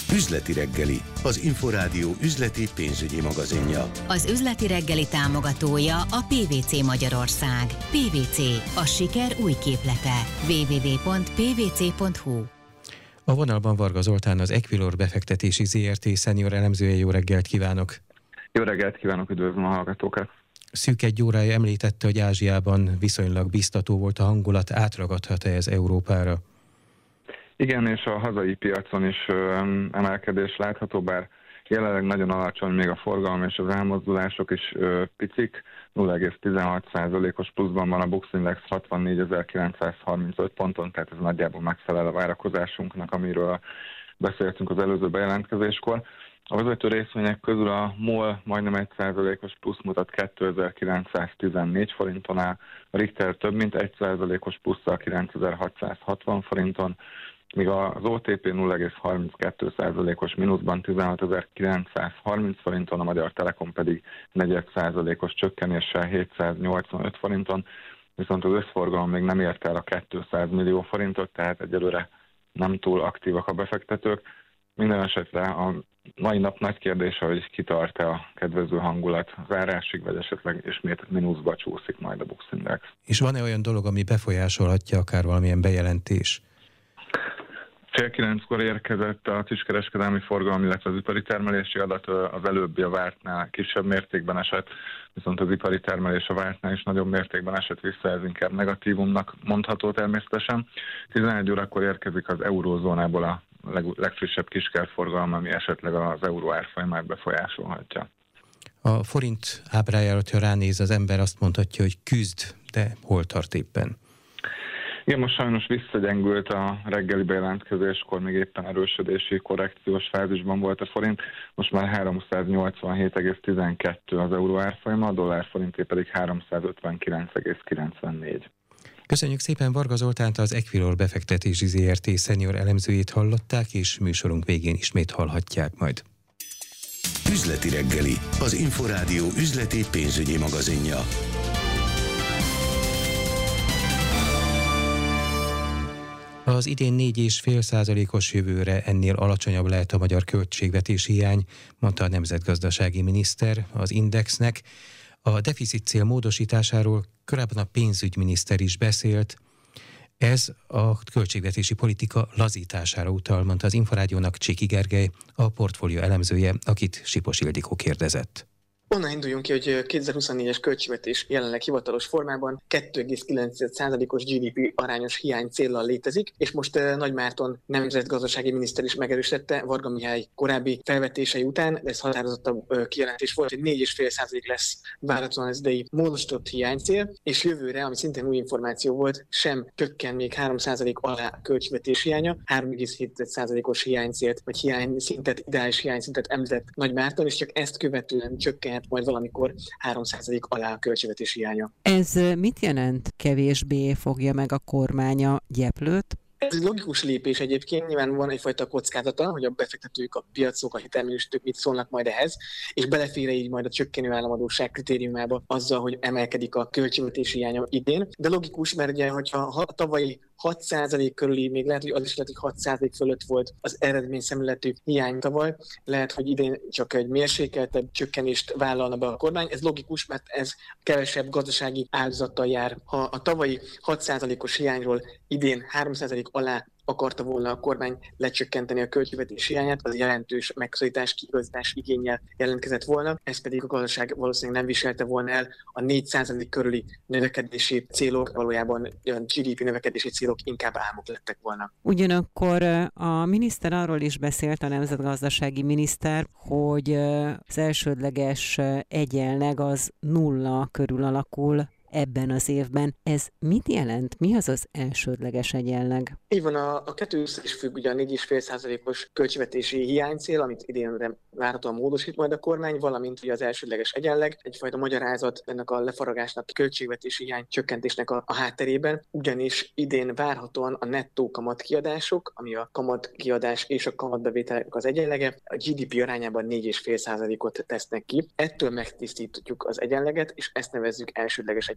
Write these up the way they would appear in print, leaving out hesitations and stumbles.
Üzleti reggeli, az Inforádió üzleti pénzügyi magazinja. Az üzleti reggeli támogatója a PwC Magyarország. PwC, a siker új képlete. www.pwc.hu. A vonalban Varga Zoltán, az Equilor befektetési ZRT senior elemzője. Jó reggelt kívánok! Jó reggelt kívánok, üdvözlöm a hallgatókat! Szűk egy órája említette, hogy Ázsiában viszonylag biztató volt a hangulat, átragadhat-e ez Európára? Igen, és a hazai piacon is emelkedés látható, bár jelenleg nagyon alacsony még a forgalom, és az elmozdulások is picik. 0,16%-os pluszban van a Bux Index 64.935 ponton, tehát ez nagyjából megfelel a várakozásunknak, amiről beszéltünk az előző bejelentkezéskor. A vezető részvények közül a MOL majdnem 1%-os plusz mutat 2914 forinton áll, a Richter több mint 1%-os plusszal 9660 forinton, míg az OTP 0,32%-os mínuszban 16.930 forinton, a Magyar Telekom pedig 4%-os csökkenéssel 785 forinton, viszont az összforgalom még nem ért el a 200 millió forintot, tehát egyelőre nem túl aktívak a befektetők. Minden esetre a mai nap nagy kérdése, hogy kitart-e a kedvező hangulat zárásig, vagy esetleg ismét mínuszba csúszik majd a Bux Index. És van-e olyan dolog, ami befolyásolhatja akár valamilyen bejelentés? Fél 9-kor érkezett a kiskereskedelmi forgalom, illetve az ipari termelési adat, az előbbi a vártnál kisebb mértékben esett, viszont az ipari termelés a vártnál is nagyobb mértékben esett vissza, ez inkább negatívumnak mondható természetesen. 11 órakor érkezik az eurózónából a legfrissebb kiskerforgalom, ami esetleg az euró árfolyamát befolyásolhatja. A forint ábrájára, ha ránéz az ember, azt mondhatja, hogy küzd, de hol tart éppen? Igen, most sajnos visszagyengült a reggeli bejelentkezéskor, még éppen erősödési korrekciós fázisban volt a forint, most már 387,12 az euró árfolyama, a dollár forinté pedig 359,94. Köszönjük szépen Varga Zoltánt, az Equilor befektetési ZRT senior elemzőjét hallották, és műsorunk végén ismét hallhatják majd. Üzleti reggeli, az Inforádió üzleti pénzügyi magazinja. Az idén 4,5%-os, jövőre ennél alacsonyabb lehet a magyar költségvetési hiány, mondta a nemzetgazdasági miniszter az Indexnek. A deficit cél módosításáról korábban a pénzügyminiszter is beszélt. Ez a költségvetési politika lazítására utal, mondta az Inforádiónak Csiki Gergely, a portfólió elemzője, akit Sipos Ildikó kérdezett. Onnan induljunk ki, hogy 2024-es költségvetés jelenleg hivatalos formában 2,9%-os GDP arányos hiány céllal létezik, és most Nagy Márton nemzetgazdasági miniszter is megerősítette Varga Mihály korábbi felvetései után, ez határozottabb kijelentés volt, hogy 4,5% lesz várhatóan az idei módosított hiánycél, és jövőre, ami szintén új információ volt, sem csökken még 3% alá a költségvetés hiánya, 3,7%-os hiánycélt, vagy hiányszintet, ideális hiányszintet említett Nagy Márton, és csak ezt követően csökken majd valamikor 3% alá a költségvetési hiánya. Ez mit jelent? Kevésbé fogja meg a kormány a gyeplőt? Ez egy logikus lépés egyébként, nyilván van egyfajta kockázata, hogy a befektetők, a piacok, a hitelminősítők mit szólnak majd ehhez, és belefér így majd a csökkenő államadósság kritériumába azzal, hogy emelkedik a költségvetési hiánya idén. De logikus, mert ugye, hogyha a tavalyi 6% körüli, még lehet, hogy az is lehet, hogy 6% fölött volt az eredményszemléletű hiány tavaly, lehet, hogy idén csak egy mérsékeltebb csökkenést vállalna be a kormány. Ez logikus, mert ez kevesebb gazdasági áldozattal jár. Ha a tavalyi 6%-os hiányról idén 3% alá akarta volna a kormány lecsökkenteni a költségvetési hiányát, az jelentős megszorítás, kiigazítás igénnyel jelentkezett volna, ez pedig a gazdaság valószínűleg nem viselte volna el, a 4% körüli növekedési célok, valójában olyan GDP növekedési célok inkább álmok lettek volna. Ugyanakkor a miniszter arról is beszélt, a nemzetgazdasági miniszter, hogy az elsődleges egyenleg az 0 körül alakul ebben az évben. Ez mit jelent? Mi az az elsődleges egyenleg? Így van, a kettő össze is függ, ugye a 4,5%-os költségvetési hiánycél, amit idénre várhatóan módosít majd a kormány, valamint ugye az elsődleges egyenleg, egyfajta magyarázat ennek a lefaragásnak, a költségvetési hiány csökkentésnek a hátterében, ugyanis idén várhatóan a nettó kamatkiadások, ami a kamatkiadás és a kamatbevételek az egyenlege, a GDP arányában 4,5%-ot tesznek ki. Ettől megtisztítjuk az egyenleget, és ezt nevezzük elsődleges egyenleg.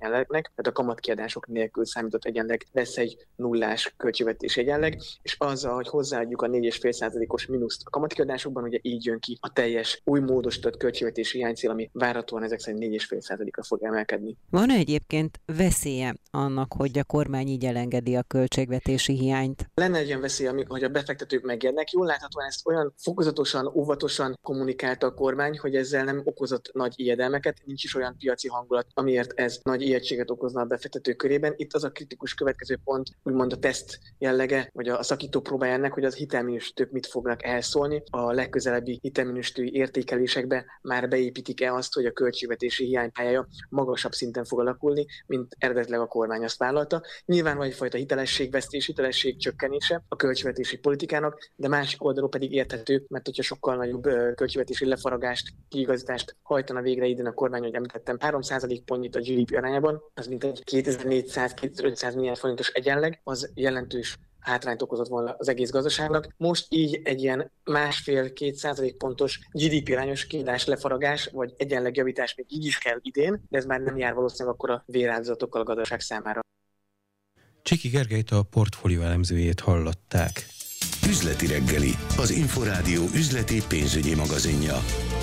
egyenlegnek, tehát a kamatkiadások nélkül számított egyenleg lesz egy nullás költségvetési egyenleg, és azzal, hogy hozzáadjuk a 4,5%-os mínuszt a kamatkiadásokban, ugye így jön ki a teljes új módosított költségvetési hiánycél, ami várhatóan ezek szerint 4,5%-ra fog emelkedni. Van-e egyébként veszélye annak, hogy a kormány így elengedi a költségvetési hiányt? Lenne egy ilyen veszély, hogy a befektetők megérnek. Jól láthatóan ezt olyan fokozatosan, óvatosan kommunikálta a kormány, hogy ezzel nem okozott nagy ijedelmeket, nincs is olyan piaci hangulat, amiért ez nagy ijegységet okozna a befektetők körében. Itt az a kritikus következő pont, úgymond a teszt jellege, vagy a szakító próbája ennek, hogy az hitelminősítők mit fognak elszólni. A legközelebbi hitelminősítői értékelésekbe már beépítik-e azt, hogy a költségvetési hiánypályája magasabb szinten fog alakulni, mint eredetileg a kormány azt vállalta. Nyilván van egyfajta hitelességvesztés, hitelesség csökkenése a költségvetési politikának, de másik oldalról pedig érthető, mert hogyha sokkal nagyobb költségvetési lefaragást, kiigazítást hajtana végre idén a kormány, hogy említettem, 3% pontnyit a GDP arányában, az mint egy 2400-2500 milliárd forintos egyenleg, az jelentős hátrányt okozott volna az egész gazdaságnak. Most így egy ilyen 1,5-2% pontos GDP arányos kiadás lefaragás, vagy egyenlegjavítás még így is kell idén, de ez már nem jár valószínűleg akkor a véráldozatokkal a gazdaság számára. Csiki Gergelyt, a portfólió elemzőjét hallották. Üzleti reggeli, az Inforádió üzleti pénzügyi magazinja.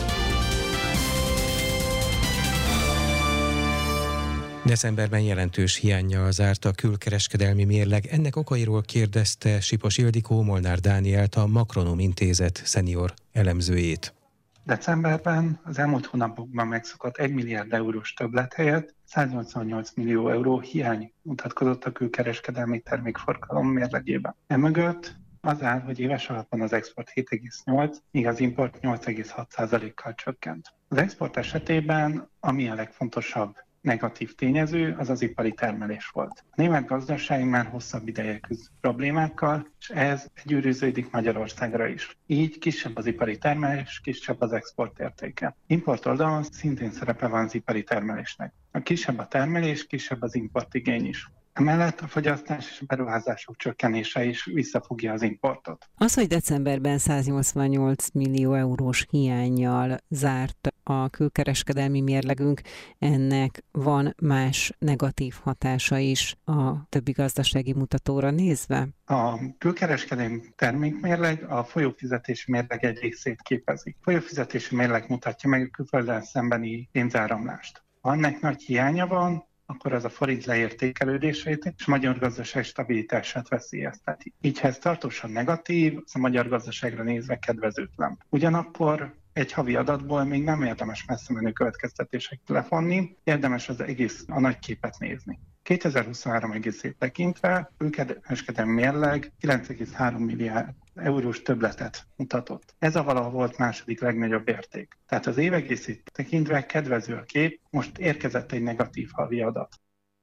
Decemberben jelentős hiánnyal zárt a külkereskedelmi mérleg. Ennek okairól kérdezte Sipos Ildikó Molnár Dánielt, a Makronom Intézet szenior elemzőjét. Decemberben az elmúlt hónapokban megszokott 1 milliárd eurós többlet helyett 188 millió euró hiány mutatkozott a külkereskedelmi termékforgalom mérlegében. Emögött az áll, hogy éves alapon az export 7,8, míg az import 8,6%-kal csökkent. Az export esetében, ami a legfontosabb negatív tényező, az az ipari termelés volt. A német gazdaság már hosszabb ideje küzd problémákkal, és ez gyűrűződik Magyarországra is. Így kisebb az ipari termelés, kisebb az export értéke. Import oldalon szintén szerepe van az ipari termelésnek. A kisebb a termelés, kisebb az importigény is. Emellett a fogyasztás és a beruházások csökkenése is visszafogja az importot. Az, hogy decemberben 188 millió eurós hiánnyal zárt a külkereskedelmi mérlegünk, ennek van más negatív hatása is a többi gazdasági mutatóra nézve? A külkereskedelmi termékmérleg a folyófizetési mérleg egy részét képezi. A folyófizetési mérleg mutatja meg a külfölddel szembeni pénzáramlást. Ha ennek nagy hiánya van, akkor az a forint leértékelődését és a magyar gazdaság stabilitását veszélyezteti. Így, ha ez tartósan negatív, az a magyar gazdaságra nézve kedvezőtlen. Ugyanakkor egy havi adatból még nem érdemes messze menő következtetéseket levonni, érdemes az egész a nagy képet nézni. 2023 egészét tekintve külkereskedelmi mérleg 9,3 milliárd eurós többletet mutatott. Ez a valaha volt második legnagyobb érték. Tehát az év egészét tekintve kedvező a kép, most érkezett egy negatív havi adat.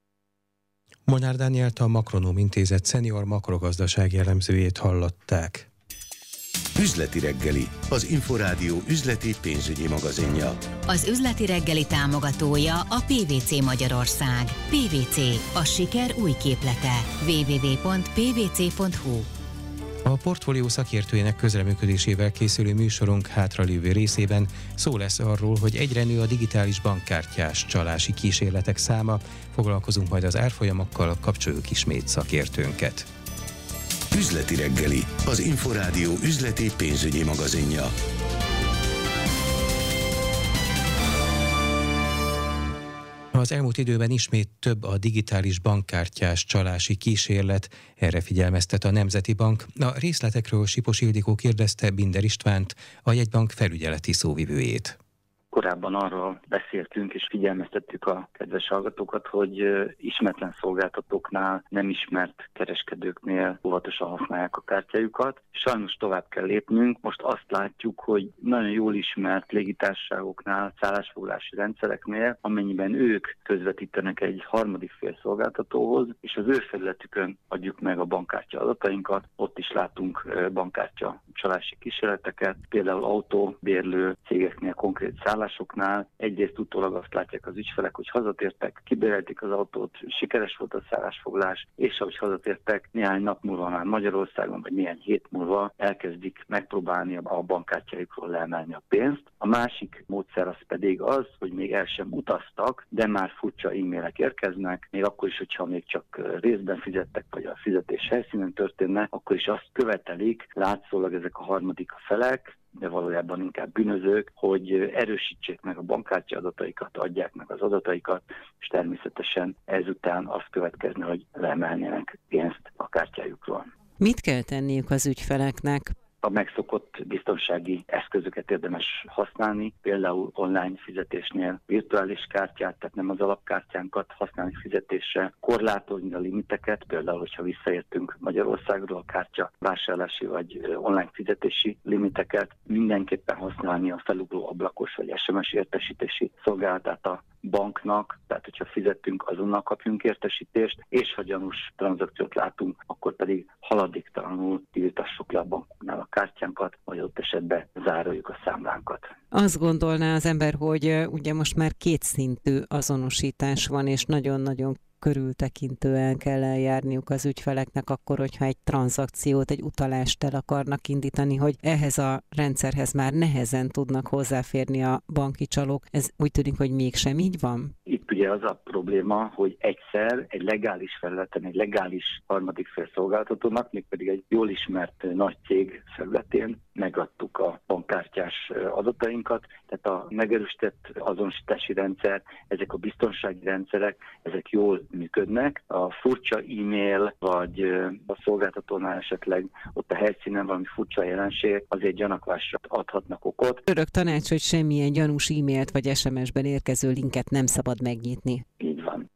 Molnár Dánielt, a Makronom Intézet szenior makrogazdasági elemzőjét hallották. Üzleti reggeli, az Inforádió üzleti pénzügyi magazinja. Az üzleti reggeli támogatója a PVC Magyarország. PVC, a siker új képlete. www.pvc.hu. A portfólió szakértőjének közreműködésével készülő műsorunk hátralévő részében szó lesz arról, hogy egyre nő a digitális bankkártyás csalási kísérletek száma. Foglalkozunk majd az árfolyamokkal, kapcsoljuk ismét szakértőnket. Üzleti reggeli, az Inforádió üzleti pénzügyi magazinja. Az elmúlt időben ismét több a digitális bankkártyás csalási kísérlet, erre figyelmeztet a Nemzeti Bank. A részletekről Sipos Ildikó kérdezte Binder Istvánt, a jegybank felügyeleti szóvivőjét. Korábban arról beszéltünk és figyelmeztettük a kedves hallgatókat, hogy ismeretlen szolgáltatóknál, nem ismert kereskedőknél óvatosan használják a kártyájukat. Sajnos tovább kell lépnünk. Most azt látjuk, hogy nagyon jól ismert légitársaságoknál, szállásfoglalási rendszereknél, amennyiben ők közvetítenek egy harmadik fél szolgáltatóhoz, és az ő felületükön adjuk meg a bankkártya adatainkat, ott is látunk bankkártya csalási kísérleteket, például autóbérlő cégeknél konkrét szállásfoglalási szállásoknál egyrészt utólag azt látják az ügyfelek, hogy hazatértek, kibérelték az autót, sikeres volt a szállásfoglalás, és ahogy hazatértek, néhány nap múlva már Magyarországon, vagy néhány hét múlva elkezdik megpróbálni a bankkártyájukról leemelni a pénzt. A másik módszer az pedig az, hogy még el sem utaztak, de már furcsa e-mailek érkeznek, még akkor is, hogyha még csak részben fizettek, vagy a fizetés helyszínen történne, akkor is azt követelik, látszólag ezek a harmadik felek, de valójában inkább bűnözők, hogy erősítsék meg a bankkártya adataikat, adják meg az adataikat, és természetesen ezután azt következne, hogy leemelnének pénzt a kártyájukról. Mit kell tenniük az ügyfeleknek? A megszokott biztonsági eszközöket érdemes használni, például online fizetésnél virtuális kártyát, tehát nem az alapkártyánkat használni fizetésre, korlátozni a limiteket, például, hogyha visszaértünk Magyarországról a kártya vásárlási vagy online fizetési limiteket, mindenképpen használni a felugró ablakos vagy SMS értesítési szolgálatát a banknak, tehát hogyha fizettünk, azonnal kapjunk értesítést, és ha gyanús tranzakciót látunk, akkor pedig haladéktalanul tiltassuk le a banknál a kártyánkat, vagy ott esetben zároljuk a számlánkat. Azt gondolná az ember, hogy ugye most már kétszintű azonosítás van, és nagyon-nagyon körültekintően kell eljárniuk az ügyfeleknek akkor, hogyha egy tranzakciót, egy utalást el akarnak indítani, hogy ehhez a rendszerhez már nehezen tudnak hozzáférni a banki csalók. Ez úgy tűnik, hogy mégsem így van? Itt ugye az a probléma, hogy egyszer egy legális felületen, egy legális harmadik fél szolgáltatónak, mégpedig egy jól ismert nagy cég felületén megadtuk a bankkártyás adatainkat, tehát a megerősített azonosítási rendszer, ezek a biztonsági rendszerek, ezek jól működnek. A furcsa e-mail, vagy a szolgáltatónál esetleg ott a helyszínen valami furcsa jelenség, azért gyanakvásra adhatnak okot. Örök tanács, hogy semmilyen gyanús e-mailt vagy SMS-ben érkező linket nem szabad megnyitni. Így van.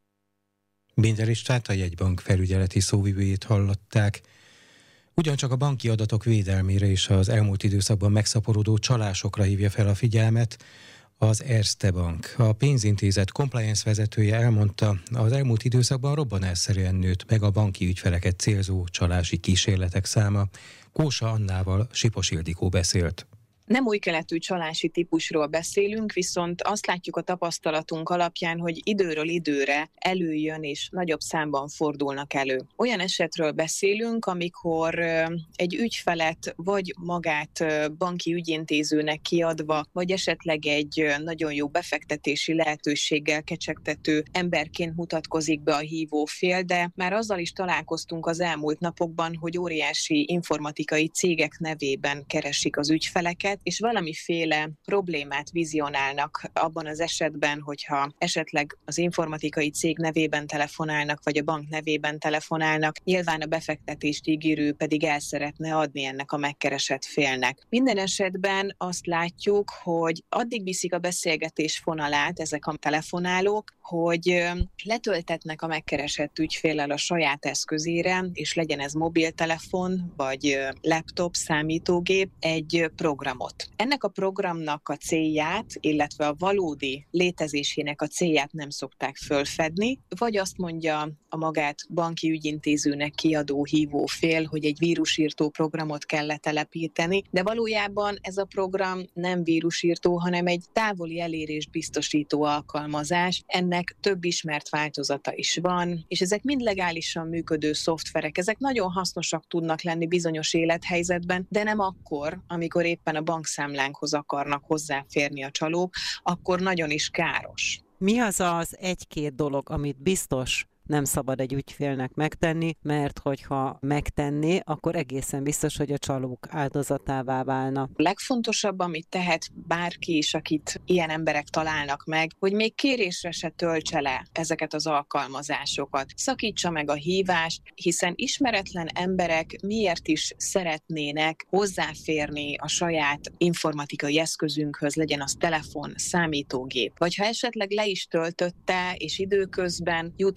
Binder Istvát, a jegybank felügyeleti szóvivőjét hallották. Ugyancsak a banki adatok védelmére és az elmúlt időszakban megszaporodó csalásokra hívja fel a figyelmet az Erste Bank. A pénzintézet compliance vezetője elmondta, az elmúlt időszakban robbanásszerűen nőtt meg a banki ügyfeleket célzó csalási kísérletek száma. Kósa Annával Sipos Ildikó beszélt. Nem új keletű csalási típusról beszélünk, viszont azt látjuk a tapasztalatunk alapján, hogy időről időre előjön és nagyobb számban fordulnak elő. Olyan esetről beszélünk, amikor egy ügyfelet vagy magát banki ügyintézőnek kiadva, vagy esetleg egy nagyon jó befektetési lehetőséggel kecsegtető emberként mutatkozik be a hívó fél, de már azzal is találkoztunk az elmúlt napokban, hogy óriási informatikai cégek nevében keresik az ügyfeleket, és valamiféle problémát vizionálnak abban az esetben, hogyha esetleg az informatikai cég nevében telefonálnak, vagy a bank nevében telefonálnak, nyilván a befektetést ígérő pedig el szeretne adni ennek a megkeresett félnek. Minden esetben azt látjuk, hogy addig viszik a beszélgetés fonalát ezek a telefonálók, hogy letöltetnek a megkeresett ügyféllel a saját eszközére, és legyen ez mobiltelefon, vagy laptop, számítógép, egy programot. Ennek a programnak a célját, illetve a valódi létezésének a célját nem szokták fölfedni, vagy azt mondja a magát banki ügyintézőnek kiadó hívó fél, hogy egy vírusírtó programot kell letelepíteni, de valójában ez a program nem vírusírtó, hanem egy távoli elérést biztosító alkalmazás. Ennek több ismert változata is van, és ezek mind legálisan működő szoftverek. Ezek nagyon hasznosak tudnak lenni bizonyos élethelyzetben, de nem akkor, amikor éppen a bankszámlánkhoz akarnak hozzáférni a csalók, akkor nagyon is káros. Mi az egy-két dolog, amit biztos nem szabad egy ügyfélnek megtenni, mert hogyha megtenné, akkor egészen biztos, hogy a csalók áldozatává válna. A legfontosabb, amit tehet bárki is, akit ilyen emberek találnak meg, hogy még kérésre se töltse le ezeket az alkalmazásokat. Szakítsa meg a hívást, hiszen ismeretlen emberek miért is szeretnének hozzáférni a saját informatikai eszközünkhöz, legyen az telefon, számítógép. Vagy ha esetleg le is töltötte, és időközben jut eszébe,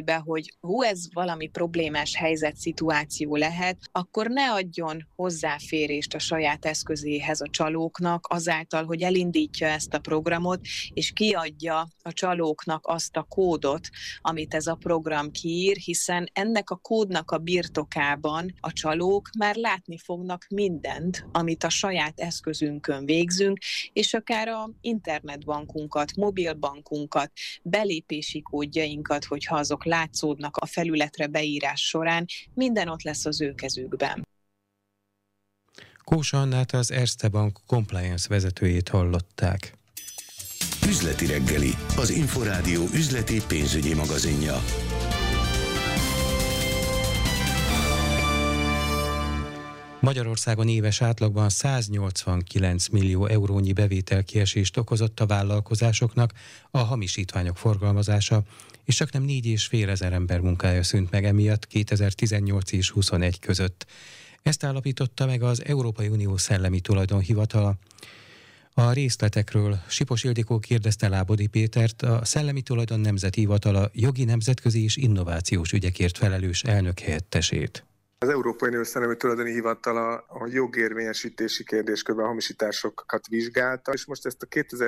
eszébe, hogy ez valami problémás helyzet, szituáció lehet, akkor ne adjon hozzáférést a saját eszközéhez a csalóknak azáltal, hogy elindítja ezt a programot, és kiadja a csalóknak azt a kódot, amit ez a program kiír, hiszen ennek a kódnak a birtokában a csalók már látni fognak mindent, amit a saját eszközünkön végzünk, és akár a internetbankunkat, mobilbankunkat, belépési kódjainkat, hogyha azok látszódnak a felületre beírás során, minden ott lesz az ő kezükben. Kósa Annát, az Erste Bank compliance vezetőjét hallották. Üzleti reggeli, az Inforádió üzleti pénzügyi magazinja. Magyarországon éves átlagban 189 millió eurónyi bevételkiesést okozott a vállalkozásoknak a hamisítványok forgalmazása, és csaknem 4,5 ezer ember munkája szűnt meg emiatt 2018 és 2021 között. Ezt állapította meg az Európai Unió Szellemi Tulajdonhivatala. A részletekről Sipos Ildikó kérdezte Lábody Pétert, a Szellemi Tulajdon Nemzeti Hivatala jogi, nemzetközi és innovációs ügyekért felelős elnökhelyettesét. Az Európai Unió Szellemi Tulajdoni Hivatala a jogérvényesítési kérdéskörben a hamisításokat vizsgálta, és most ezt a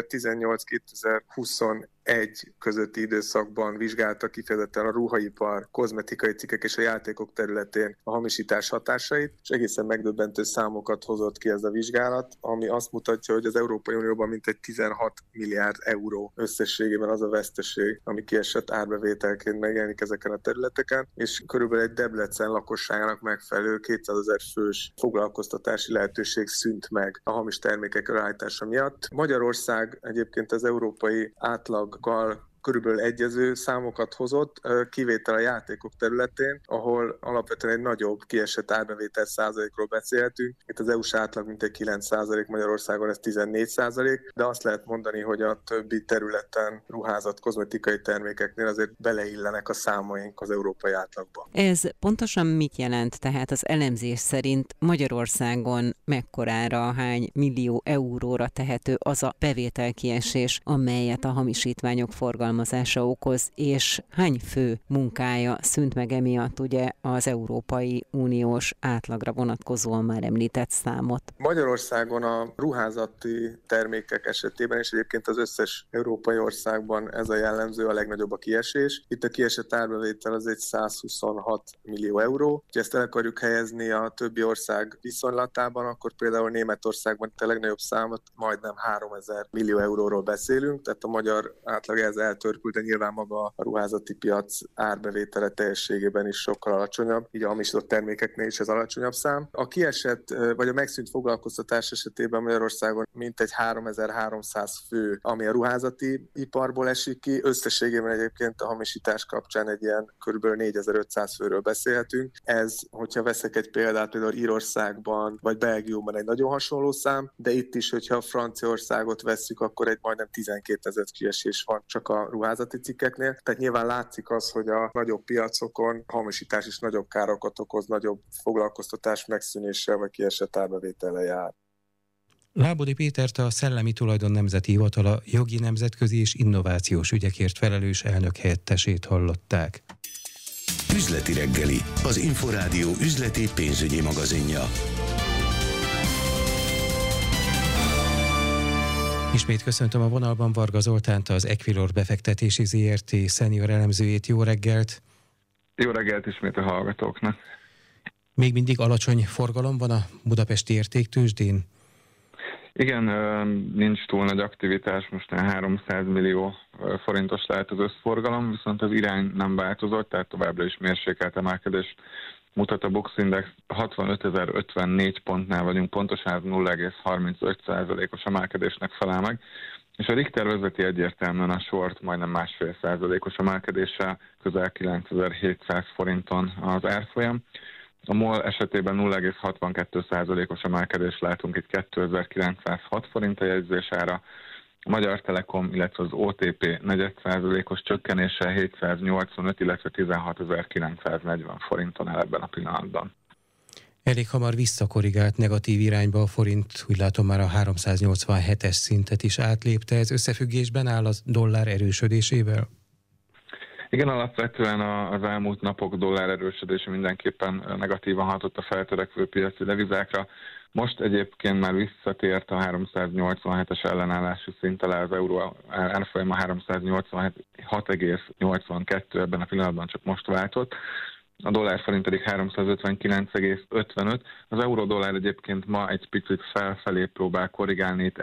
2018-2021 közötti időszakban vizsgálta kifejezetten a ruhaipar, kozmetikai cikkek és a játékok területén a hamisítás hatásait, és egészen megdöbbentő számokat hozott ki ez a vizsgálat, ami azt mutatja, hogy az Európai Unióban mintegy 16 milliárd euró összességében az a veszteség, ami kiesett árbevételként megjelenik ezeken a területeken, és körülbelül egy Debrecen lakosságának megfelelő 200 000 fős foglalkoztatási lehetőség szűnt meg a hamis termékek előállítása miatt. Magyarország egyébként az európai átlaggal körülbelül egyező számokat hozott, kivétel a játékok területén, ahol alapvetően egy nagyobb kiesett árbevétel százalékról beszélhetünk. Itt az EU-s átlag mintegy 9%, Magyarországon ez 14%, de azt lehet mondani, hogy a többi területen ruházat, kozmetikai termékeknél azért beleillenek a számaink az európai átlagba. Ez pontosan mit jelent? Tehát az elemzés szerint Magyarországon mekkorára, hány millió euróra tehető az a bevételkiesés, amelyet a hamisítványok forgalmazása okoz, és hány fő munkája szűnt meg emiatt ugye az Európai Uniós átlagra vonatkozóan már említett számot? Magyarországon a ruházati termékek esetében, és egyébként az összes európai országban ez a jellemző, a legnagyobb a kiesés. Itt a kiesett árbevétel az egy 126 millió euró. Ha ezt el akarjuk helyezni a többi ország viszonylatában, akkor például Németországban itt a legnagyobb számot majdnem 3000 millió euróról beszélünk, tehát a magyar átlag ez eltörpült, de nyilván maga a ruházati piac árbevétele teljességében is sokkal alacsonyabb, így a hamisított termékeknél is ez alacsonyabb szám. A kiesett vagy a megszűnt foglalkoztatás esetében Magyarországon mintegy 3300 fő, ami a ruházati iparból esik ki. Összességében egyébként a hamisítás kapcsán egy ilyen kb. 4500 főről beszélhetünk. Ez, hogyha veszek egy példát, például Írországban vagy Belgiumban egy nagyon hasonló szám, de itt is, hogyha Franciaországot vesszük, akkor egy majdnem 12 000 kiesés van csak a ruházati cikkeknél. Tehát nyilván látszik az, hogy a nagyobb piacokon hamisítás is nagyobb károkat okoz, nagyobb foglalkoztatás megszűnéssel vagy kiesett árbevétellel jár. Lábody Pétert, a Szellemi Tulajdon Nemzeti Hivatala jogi, nemzetközi és innovációs ügyekért felelős elnökhelyettesét hallották. Üzleti reggeli, az Inforádió üzleti pénzügyi magazinja. Ismét köszöntöm a vonalban Varga Zoltánt, az Equilor befektetési ZRT senior elemzőjét. Jó reggelt! Jó reggelt ismét a hallgatóknak! Még mindig alacsony forgalom van a budapesti értéktőzsdén? Igen, nincs túl nagy aktivitás, most 300 millió forintos lehet az összforgalom, viszont az irány nem változott, tehát továbbra is mérsékelt emelkedés mutat a Bux Index, 65.054 pontnál vagyunk, pontosan 0,35%-os emelkedésnek felel meg, és a Richter vezeti egyértelműen a sort majdnem 1,5%-os emelkedéssel, közel 9700 forinton az árfolyam. A MOL esetében 0,62%-os emelkedést látunk, itt 2906 forint a jegyzésára. A Magyar Telekom, illetve az OTP 4%-os csökkenéssel 785, illetve 16.940 forinton el ebben a pillanatban. Elég hamar visszakorrigált negatív irányba a forint, úgy látom már a 387-es szintet is átlépte. Ez összefüggésben áll a dollár erősödésével? Igen, alapvetően az elmúlt napok dollár erősödése mindenképpen negatívan hatott a feltörekvő piaci devizákra. Most egyébként már visszatért a 387-es ellenállási szint alá, az euró árfolyama 386,82, ebben a pillanatban csak most váltott. A dollár-forint pedig 359,55. Az euró-dollár egyébként ma egy picit felfelé próbál korrigálni, itt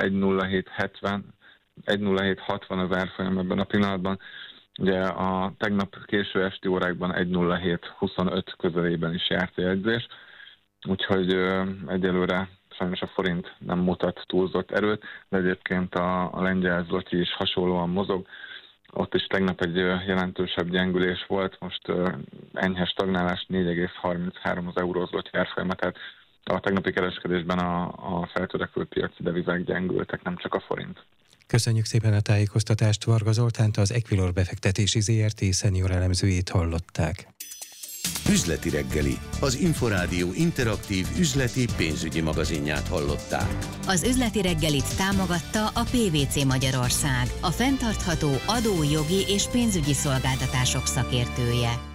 1,0760 az árfolyam ebben a pillanatban. Ugye a tegnap késő esti órákban 1,0725 közelében is járt a jegyzés, úgyhogy egyelőre sajnos a forint nem mutat túlzott erőt, de egyébként a lengyel zloty is hasonlóan mozog. Ott is tegnap egy jelentősebb gyengülés volt, most enyhe stagnálás, 4,33 az euró-zloty árfolyama, tehát a tegnapi kereskedésben a feltörekvő piaci devizák gyengültek, nem csak a forint. Köszönjük szépen a tájékoztatást, Varga Zoltánt, az Equilor befektetési ZRT szenior elemzőjét hallották. Üzleti reggeli, az Inforádió interaktív üzleti pénzügyi magazinját hallották. Az üzleti reggelit támogatta a PVC Magyarország, a fenntartható adó, jogi és pénzügyi szolgáltatások szakértője.